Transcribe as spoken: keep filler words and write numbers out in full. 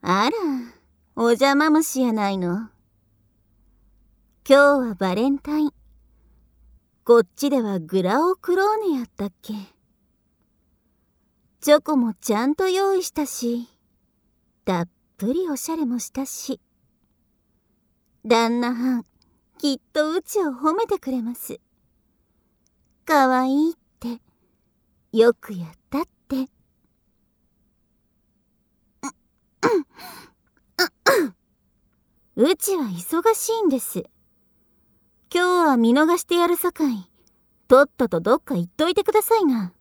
あら、お邪魔虫やないの。今日はバレンタイン。こっちではグラオクローネやったっけ。チョコもちゃんと用意したし、たっぷりおしゃれもしたし。旦那はん、きっとうちを褒めてくれます。かわいいって、よくやったって。うちは忙しいんです。今日は見逃してやるさかい、とっととどっか行っといてくださいな。